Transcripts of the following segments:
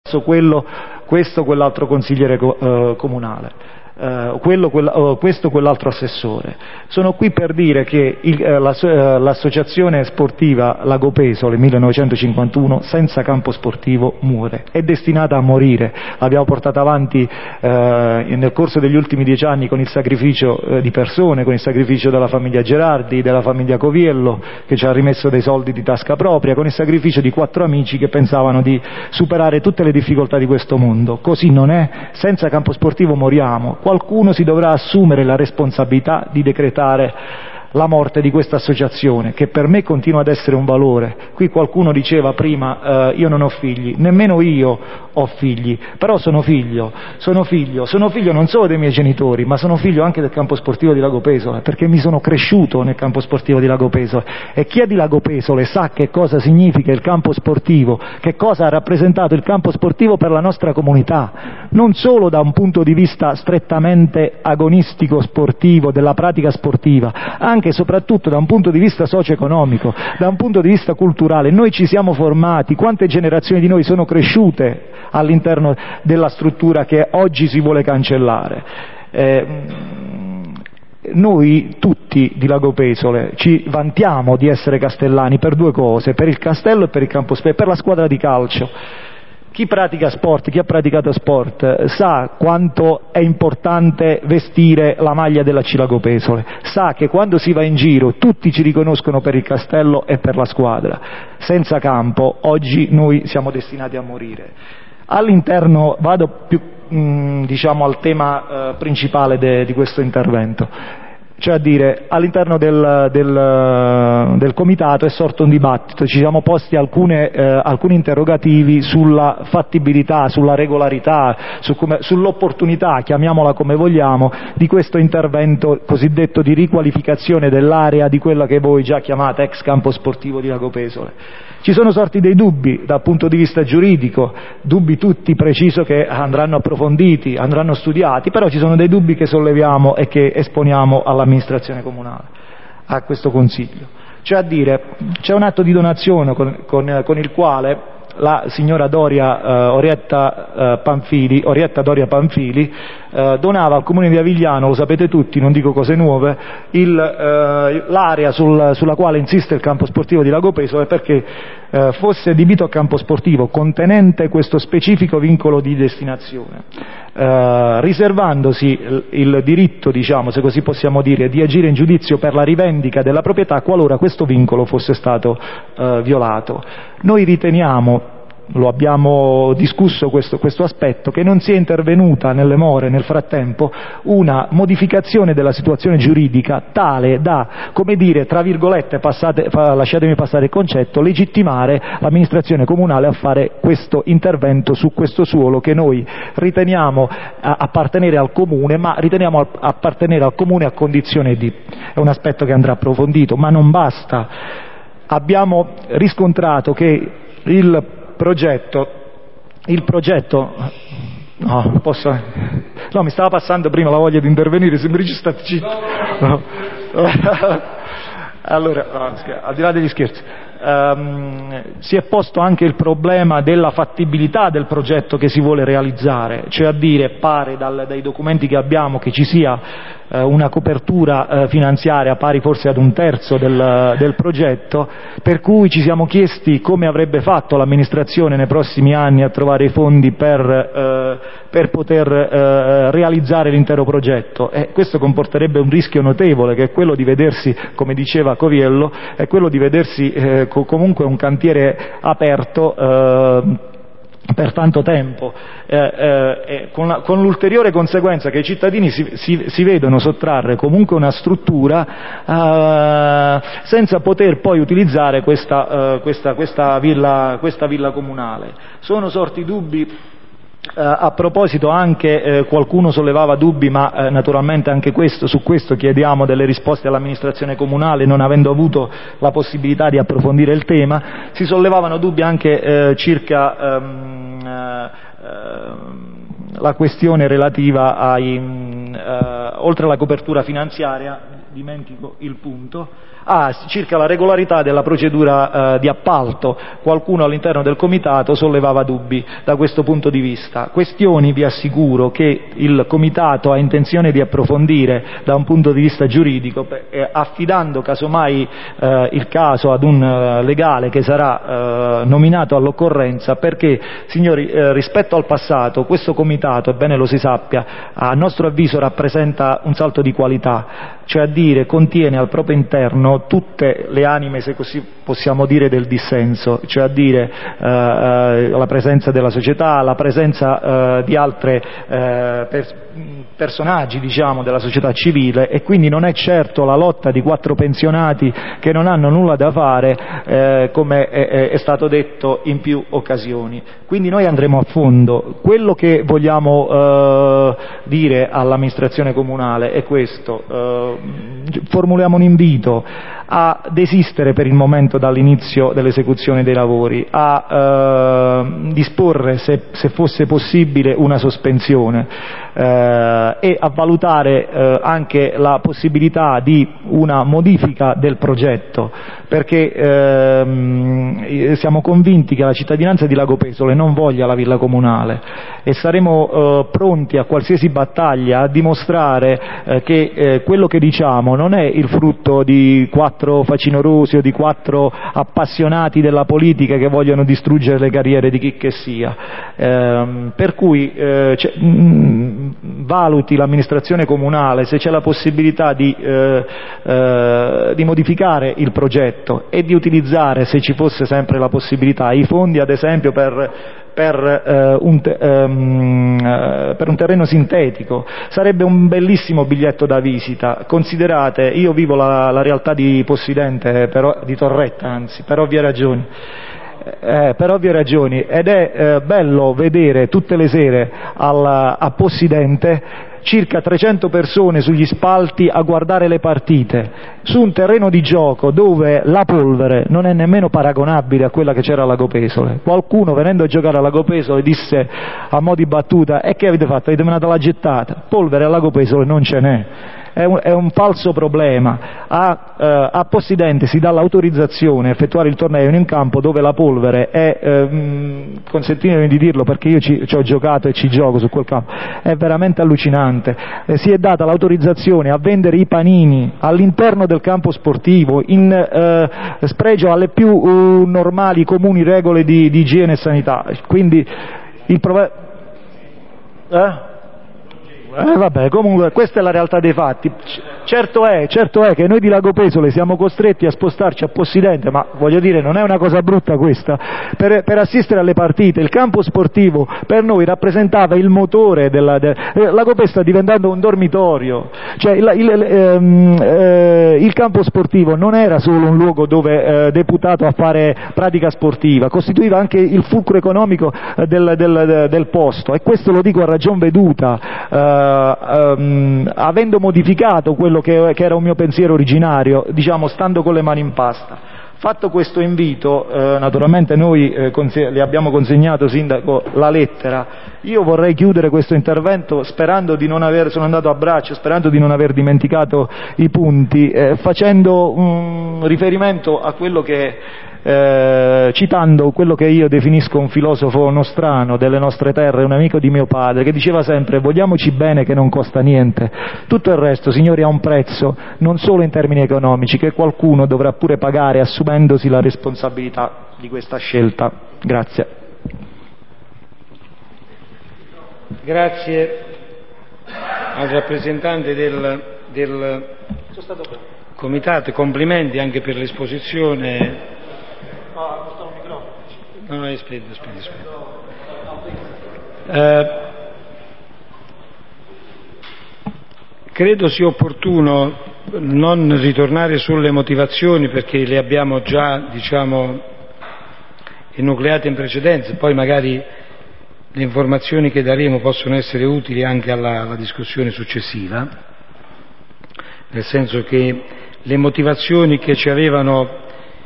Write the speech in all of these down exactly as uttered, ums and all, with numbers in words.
quello, questo o quell'altro consigliere eh, comunale. Uh, quello, quella, uh, questo o quell'altro assessore. Sono qui per dire che il, uh, la, uh, l'associazione sportiva Lago Pesole millenovecentocinquantuno senza campo sportivo muore, è destinata a morire. L'abbiamo portata avanti uh, nel corso degli ultimi dieci anni con il sacrificio uh, di persone, con il sacrificio della famiglia Gerardi, della famiglia Coviello che ci ha rimesso dei soldi di tasca propria, con il sacrificio di quattro amici che pensavano di superare tutte le difficoltà di questo mondo. Così non è, senza campo sportivo moriamo. Qualcuno si dovrà assumere la responsabilità di decretare la morte di questa associazione, che per me continua ad essere un valore. Qui qualcuno diceva prima eh, io non ho figli, nemmeno io ho figli, però sono figlio, sono figlio, sono figlio non solo dei miei genitori, ma sono figlio anche del campo sportivo di Lago Pesole, perché mi sono cresciuto nel campo sportivo di Lago Pesole, e chi è di Lago Pesole sa che cosa significa il campo sportivo, che cosa ha rappresentato il campo sportivo per la nostra comunità, non solo da un punto di vista strettamente agonistico sportivo, della pratica sportiva, anche e soprattutto da un punto di vista socio-economico, da un punto di vista culturale. Noi ci siamo formati, quante generazioni di noi sono cresciute all'interno della struttura che oggi si vuole cancellare. Eh, noi tutti di Lago Pesole ci vantiamo di essere castellani per due cose, per il castello e per il campo e per la squadra di calcio. Chi pratica sport, chi ha praticato sport, sa quanto è importante vestire la maglia della C Lago Pesole, sa che quando si va in giro tutti ci riconoscono per il castello e per la squadra. Senza campo oggi noi siamo destinati a morire. All'interno, vado più mh, diciamo al tema eh, principale de, di questo intervento. Cioè a dire, all'interno del, del, del comitato è sorto un dibattito, ci siamo posti alcune, eh, alcuni interrogativi sulla fattibilità, sulla regolarità, su come, sull'opportunità, chiamiamola come vogliamo, di questo intervento cosiddetto di riqualificazione dell'area di quella che voi già chiamate ex campo sportivo di Lago Pesole. Ci sono sorti dei dubbi dal punto di vista giuridico, dubbi tutti, preciso, che andranno approfonditi, andranno studiati, però ci sono dei dubbi che solleviamo e che esponiamo all'amministrazione comunale, a questo Consiglio. Cioè a dire, c'è un atto di donazione con, con, con il quale la signora Doria eh, Orietta eh, Panfili, Orietta Doria Panfili eh, donava al comune di Avigliano, lo sapete tutti, non dico cose nuove, il, eh, l'area sul, sulla quale insiste il campo sportivo di Lago Pesole perché eh, fosse adibito a campo sportivo contenente questo specifico vincolo di destinazione, eh, riservandosi il, il diritto, diciamo, se così possiamo dire, di agire in giudizio per la rivendica della proprietà qualora questo vincolo fosse stato eh, violato. Noi riteniamo, lo abbiamo discusso questo, questo aspetto, che non sia intervenuta nelle more nel frattempo una modificazione della situazione giuridica tale da, come dire, tra virgolette, passate, lasciatemi passare il concetto, legittimare l'amministrazione comunale a fare questo intervento su questo suolo che noi riteniamo appartenere al comune, ma riteniamo appartenere al comune a condizione di. È un aspetto che andrà approfondito, ma non basta. Abbiamo riscontrato che il progetto, il progetto, no, posso, no, mi stava passando prima la voglia di intervenire, se mi registrate zitto. No. Allora, no, al di là degli scherzi, um, si è posto anche il problema della fattibilità del progetto che si vuole realizzare, cioè a dire, pare dal, dai documenti che abbiamo che ci sia eh, una copertura eh, finanziaria pari forse ad un terzo del, del progetto, per cui ci siamo chiesti come avrebbe fatto l'amministrazione nei prossimi anni a trovare i fondi per, eh, per poter eh, realizzare l'intero progetto, e questo comporterebbe un rischio notevole, che è quello di vedersi, come diceva Coviello, è quello di vedersi eh, co- comunque un cantiere aperto eh, per tanto tempo, eh, eh, con, la, con l'ulteriore conseguenza che i cittadini si, si, si vedono sottrarre comunque una struttura eh, senza poter poi utilizzare questa, eh, questa, questa, villa, questa villa comunale. Sono sorti dubbi. Uh, a proposito anche eh, qualcuno sollevava dubbi, ma eh, naturalmente anche questo, su questo chiediamo delle risposte all'amministrazione comunale, non avendo avuto la possibilità di approfondire il tema. Si sollevavano dubbi anche eh, circa um, uh, uh, la questione relativa ai, uh, oltre alla copertura finanziaria, dimentico il punto, ah, circa la regolarità della procedura eh, di appalto. Qualcuno all'interno del comitato sollevava dubbi da questo punto di vista, questioni vi assicuro che il comitato ha intenzione di approfondire da un punto di vista giuridico, eh, affidando casomai eh, il caso ad un eh, legale che sarà eh, nominato all'occorrenza, perché signori, eh, rispetto al passato questo comitato, è bene lo si sappia, a nostro avviso rappresenta un salto di qualità, cioè a dire contiene al proprio interno tutte le anime, se così possiamo dire, del dissenso, cioè a dire eh, eh, la presenza della società, la presenza eh, di altre eh, per, personaggi, diciamo, della società civile, e quindi non è certo la lotta di quattro pensionati che non hanno nulla da fare, eh, come è, è stato detto in più occasioni. Quindi noi andremo a fondo. Quello che vogliamo eh, dire all'amministrazione comunale è questo: eh, formuliamo un invito a desistere per il momento dall'inizio dell'esecuzione dei lavori, a eh, disporre, se, se fosse possibile, una sospensione eh, e a valutare eh, anche la possibilità di una modifica del progetto, perché eh, siamo convinti che la cittadinanza di Lago Pesole non voglia la villa comunale e saremo eh, pronti a qualsiasi battaglia a dimostrare eh, che eh, quello che diciamo non è il frutto di quattro facinorosi o di quattro appassionati della politica che vogliono distruggere le carriere di chi che sia. Eh, per cui eh, mh, valuti l'amministrazione comunale se c'è la possibilità di, eh, eh, di modificare il progetto e di utilizzare, se ci fosse sempre la possibilità, i fondi ad esempio per Per, eh, un te, um, uh, per un terreno sintetico. Sarebbe un bellissimo biglietto da visita. Considerate, io vivo la, la realtà di Possidente, però, di Torretta anzi, per ovvie ragioni. Eh, per ovvie ragioni ed è eh, bello vedere tutte le sere al, a Possidente circa trecento persone sugli spalti a guardare le partite su un terreno di gioco dove la polvere non è nemmeno paragonabile a quella che c'era a Lago Pesole. Qualcuno, venendo a giocare a Lago Pesole, disse a mo' di battuta: e che avete fatto? Avete menato la gettata? Polvere a Lago Pesole non ce n'è. È un, è un falso problema. A, eh, a Possidente si dà l'autorizzazione a effettuare il torneo in un campo dove la polvere è, ehm, consentitemi di dirlo perché io ci, ci ho giocato e ci gioco su quel campo, è veramente allucinante. Eh, si è data l'autorizzazione a vendere i panini all'interno del campo sportivo in eh, spregio alle più uh, normali, comuni regole di, di igiene e sanità. Quindi il problema... Eh? Eh, vabbè, comunque questa è la realtà dei fatti. Certo è, certo è che noi di Lago Pesole siamo costretti a spostarci a Possidente, ma voglio dire, non è una cosa brutta questa, per, per assistere alle partite. Il campo sportivo per noi rappresentava il motore della... De, eh, Lago Pesole sta diventando un dormitorio, cioè il, il, ehm, eh, il campo sportivo non era solo un luogo dove eh, deputato a fare pratica sportiva, costituiva anche il fulcro economico eh, del, del, del posto, e questo lo dico a ragion veduta. Eh, Uh, um, avendo modificato quello che, che era un mio pensiero originario, diciamo stando con le mani in pasta. Fatto questo invito, eh, naturalmente noi eh, le abbiamo consegnato, Sindaco, la lettera. Io vorrei chiudere questo intervento sperando di non aver, sono andato a braccio, sperando di non aver dimenticato i punti, eh, facendo un riferimento a quello che Eh, citando quello che io definisco un filosofo nostrano delle nostre terre, un amico di mio padre, che diceva sempre: vogliamoci bene che non costa niente, tutto il resto, signori, ha un prezzo, non solo in termini economici, che qualcuno dovrà pure pagare assumendosi la responsabilità di questa scelta. Grazie. Grazie al rappresentante del, del comitato, complimenti anche per l'esposizione. No, no, aspetta, aspetta, aspetta. Eh, credo sia opportuno non ritornare sulle motivazioni perché le abbiamo già, diciamo, enucleate in precedenza, poi magari le informazioni che daremo possono essere utili anche alla, alla discussione successiva, nel senso che le motivazioni che ci avevano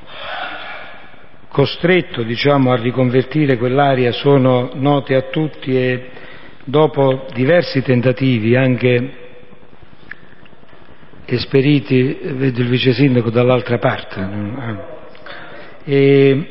costretto, diciamo, a riconvertire quell'area sono note a tutti, e dopo diversi tentativi anche esperiti, vedo il vice sindaco dall'altra parte. E,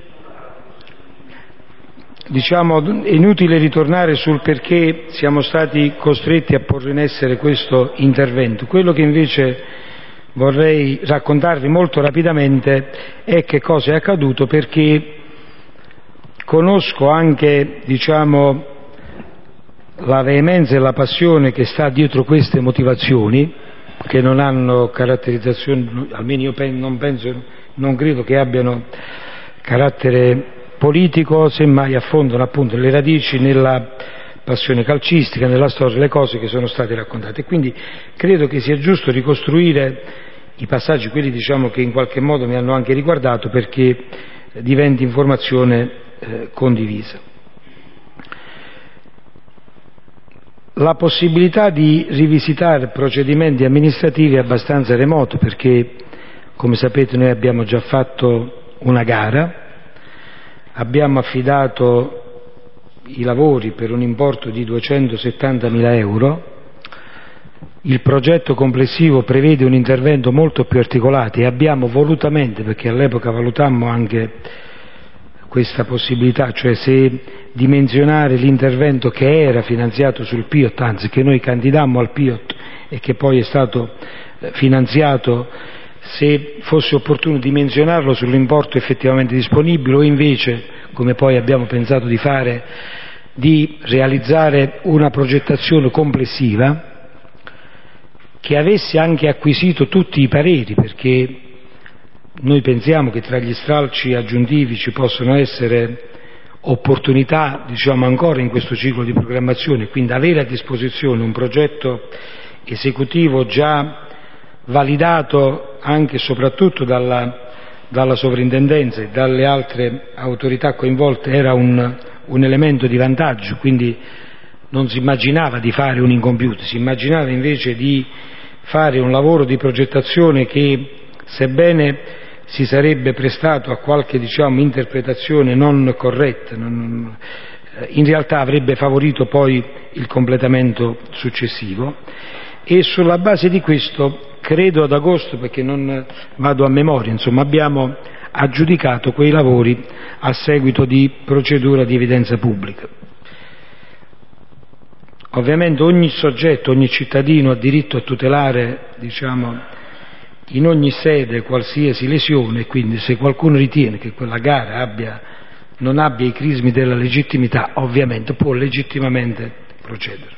diciamo, è inutile ritornare sul perché siamo stati costretti a porre in essere questo intervento. Quello che invece vorrei raccontarvi molto rapidamente è che cosa è accaduto, perché conosco anche, diciamo, la veemenza e la passione che sta dietro queste motivazioni, che non hanno caratterizzazione, almeno io non penso, non credo che abbiano carattere politico, semmai affondano appunto le radici nella passione calcistica, nella storia, le cose che sono state raccontate. E quindi credo che sia giusto ricostruire i passaggi, quelli, diciamo, che in qualche modo mi hanno anche riguardato, perché diventi informazione eh, condivisa. La possibilità di rivisitare procedimenti amministrativi è abbastanza remoto, perché, come sapete, noi abbiamo già fatto una gara, abbiamo affidato i lavori per un importo di duecentosettantamila euro, il progetto complessivo prevede un intervento molto più articolato e abbiamo volutamente, perché all'epoca valutammo anche questa possibilità, cioè se dimensionare l'intervento che era finanziato sul P I O T, anzi che noi candidammo al P I O T e che poi è stato finanziato, se fosse opportuno dimensionarlo sull'importo effettivamente disponibile, o invece, come poi abbiamo pensato di fare, di realizzare una progettazione complessiva che avesse anche acquisito tutti i pareri, perché noi pensiamo che tra gli stralci aggiuntivi ci possono essere opportunità, diciamo, ancora in questo ciclo di programmazione, quindi avere a disposizione un progetto esecutivo già validato anche e soprattutto dalla, dalla sovrintendenza e dalle altre autorità coinvolte era un, un elemento di vantaggio, quindi non si immaginava di fare un incompiuto, si immaginava invece di fare un lavoro di progettazione che, sebbene si sarebbe prestato a qualche, diciamo, interpretazione non corretta, non, in realtà avrebbe favorito poi il completamento successivo. E sulla base di questo, credo ad agosto, perché non vado a memoria, insomma, abbiamo aggiudicato quei lavori a seguito di procedura di evidenza pubblica. Ovviamente ogni soggetto, ogni cittadino ha diritto a tutelare, diciamo, in ogni sede qualsiasi lesione, quindi se qualcuno ritiene che quella gara abbia, non abbia i crismi della legittimità, ovviamente può legittimamente procedere.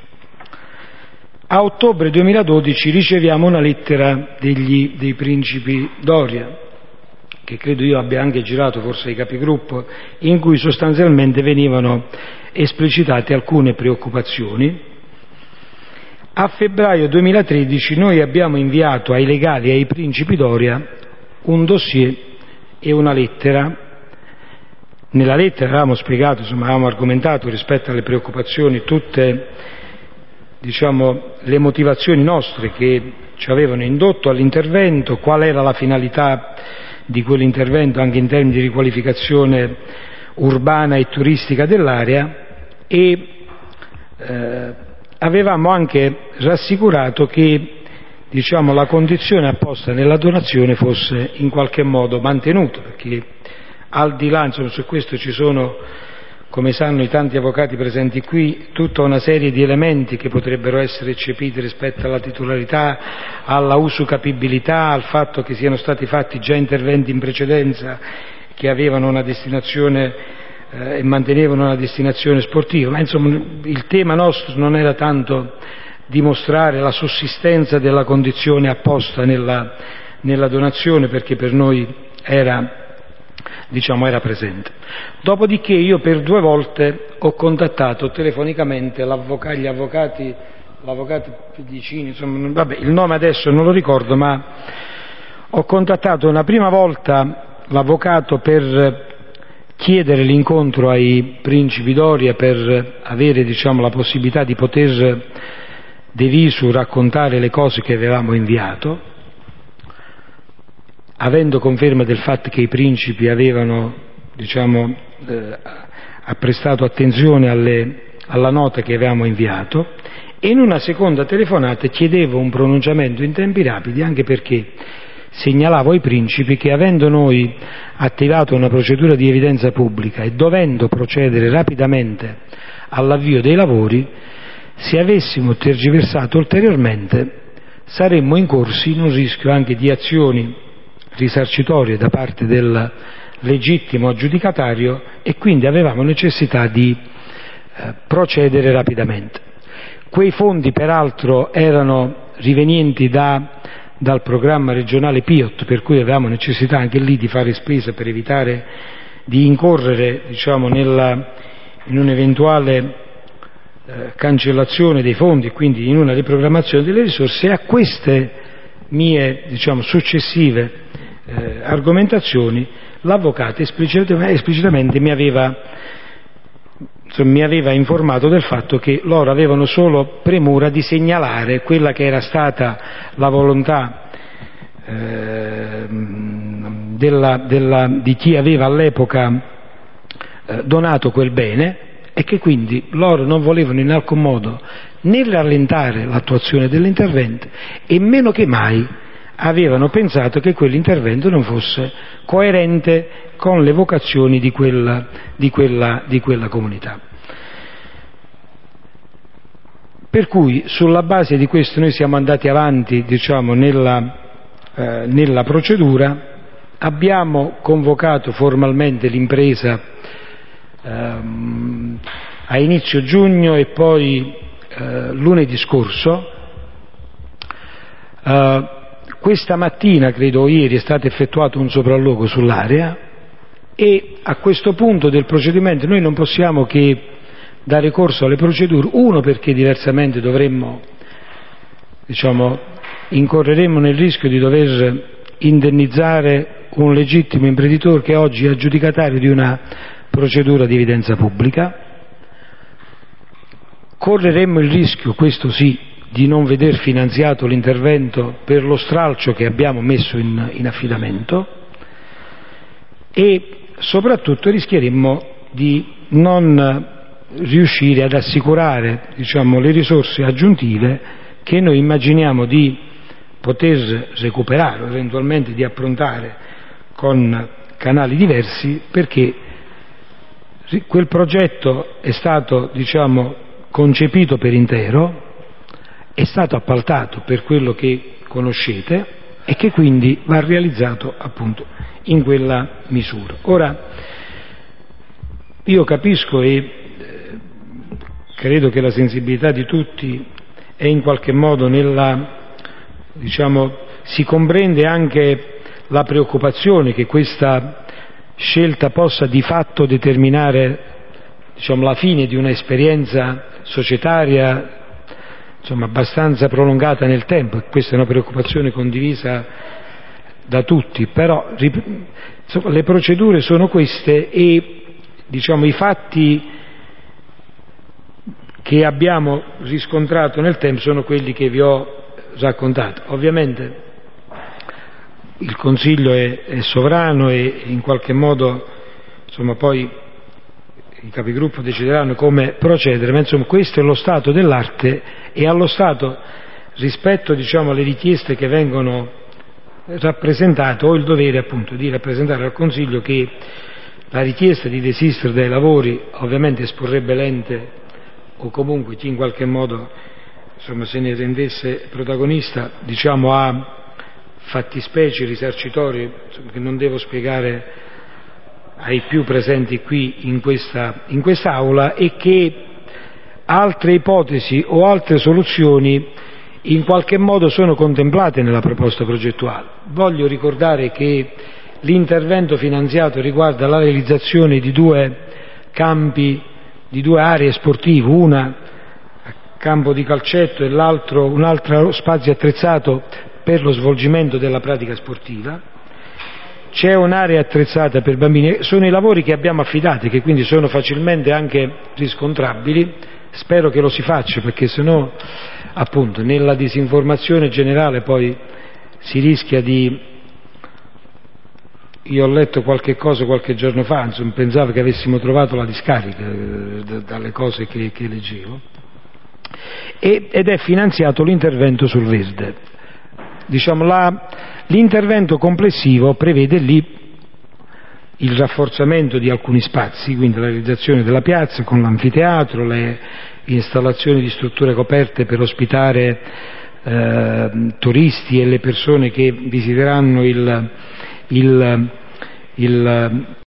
A ottobre duemiladodici riceviamo una lettera degli, dei principi Doria, che credo io abbia anche girato forse ai capigruppo, in cui sostanzialmente venivano esplicitate alcune preoccupazioni. A febbraio duemilatredici noi abbiamo inviato ai legali e ai principi Doria un dossier e una lettera. Nella lettera avevamo spiegato, insomma, avevamo argomentato rispetto alle preoccupazioni tutte, diciamo, le motivazioni nostre che ci avevano indotto all'intervento, qual era la finalità di quell'intervento anche in termini di riqualificazione urbana e turistica dell'area, e eh, avevamo anche rassicurato che, diciamo, la condizione apposta nella donazione fosse in qualche modo mantenuta, perché al di là, insomma, su questo ci sono, come sanno i tanti avvocati presenti qui, tutta una serie di elementi che potrebbero essere eccepiti rispetto alla titolarità, alla usucapibilità, al fatto che siano stati fatti già interventi in precedenza che avevano una destinazione eh, e mantenevano una destinazione sportiva, ma insomma il tema nostro non era tanto dimostrare la sussistenza della condizione apposta nella, nella donazione, perché per noi era, diciamo, era presente. Dopodiché io per due volte ho contattato telefonicamente l'avvocato, gli avvocati, l'avvocato Pedicini, insomma, vabbè, il nome adesso non lo ricordo, ma ho contattato una prima volta l'avvocato per chiedere l'incontro ai principi Doria, per avere, diciamo, la possibilità di poter de visu raccontare le cose che avevamo inviato, avendo conferma del fatto che i principi avevano, diciamo, eh, prestato attenzione alle, alla nota che avevamo inviato, e in una seconda telefonata chiedevo un pronunciamento in tempi rapidi, anche perché segnalavo ai principi che, avendo noi attivato una procedura di evidenza pubblica e dovendo procedere rapidamente all'avvio dei lavori, se avessimo tergiversato ulteriormente saremmo incorsi in un rischio anche di azioni risarcitorie da parte del legittimo aggiudicatario, e quindi avevamo necessità di eh, procedere rapidamente. Quei fondi peraltro erano rivenienti da, dal programma regionale P I O T, per cui avevamo necessità anche lì di fare spesa per evitare di incorrere, diciamo, nella, in un'eventuale eh, cancellazione dei fondi, quindi in una riprogrammazione delle risorse. E a queste mie, diciamo, successive eh, argomentazioni l'avvocato esplicitamente, esplicitamente mi aveva insomma, mi aveva informato del fatto che loro avevano solo premura di segnalare quella che era stata la volontà eh, della, della, di chi aveva all'epoca eh, donato quel bene, e che quindi loro non volevano in alcun modo né rallentare l'attuazione dell'intervento, e meno che mai avevano pensato che quell'intervento non fosse coerente con le vocazioni di quella, di quella, di quella comunità. Per cui sulla base di questo noi siamo andati avanti, diciamo, nella, eh, nella procedura, abbiamo convocato formalmente l'impresa ehm, a inizio giugno e poi eh, lunedì scorso. Eh, questa mattina, credo ieri, è stato effettuato un sopralluogo sull'area, e a questo punto del procedimento noi non possiamo che dare corso alle procedure, uno perché diversamente dovremmo, diciamo, incorreremmo nel rischio di dover indennizzare un legittimo imprenditore che oggi è aggiudicatario di una procedura di evidenza pubblica, correremmo il rischio, questo sì, di non veder finanziato l'intervento per lo stralcio che abbiamo messo in, in affidamento, e soprattutto rischieremmo di non riuscire ad assicurare, diciamo, le risorse aggiuntive che noi immaginiamo di poter recuperare o eventualmente di approntare con canali diversi, perché quel progetto è stato, diciamo, concepito per intero, è stato appaltato per quello che conoscete e che quindi va realizzato appunto in quella misura. Ora, io capisco e eh, credo che la sensibilità di tutti è in qualche modo nella, diciamo, si comprende anche la preoccupazione che questa scelta possa di fatto determinare, diciamo, la fine di un'esperienza societaria, insomma, abbastanza prolungata nel tempo, e questa è una preoccupazione condivisa da tutti, però insomma, le procedure sono queste e, diciamo, i fatti che abbiamo riscontrato nel tempo sono quelli che vi ho raccontato. Ovviamente il Consiglio è, è sovrano e in qualche modo, insomma, poi i capigruppo decideranno come procedere, ma insomma questo è lo stato dell'arte, e allo stato, rispetto, diciamo, alle richieste che vengono rappresentate, ho il dovere appunto di rappresentare al Consiglio che la richiesta di desistere dai lavori ovviamente esporrebbe l'ente, o comunque chi in qualche modo, insomma, se ne rendesse protagonista, diciamo, a fattispecie risarcitorie, insomma, che non devo spiegare ai più presenti qui in questa, in quest'Aula, e che altre ipotesi o altre soluzioni in qualche modo sono contemplate nella proposta progettuale. Voglio ricordare che l'intervento finanziato riguarda la realizzazione di due campi, di due aree sportive, una a campo di calcetto e l'altro un altro spazio attrezzato per lo svolgimento della pratica sportiva. C'è un'area attrezzata per bambini, sono i lavori che abbiamo affidato, che quindi sono facilmente anche riscontrabili. Spero che lo si faccia, perché sennò appunto nella disinformazione generale poi si rischia di... Io ho letto qualche cosa qualche giorno fa, insomma, pensavo che avessimo trovato la discarica eh, dalle cose che, che leggevo. ed è finanziato l'intervento sul verde. Diciamo, la, l'intervento complessivo prevede lì il rafforzamento di alcuni spazi, quindi la realizzazione della piazza con l'anfiteatro, le installazioni di strutture coperte per ospitare eh, turisti e le persone che visiteranno il, il, il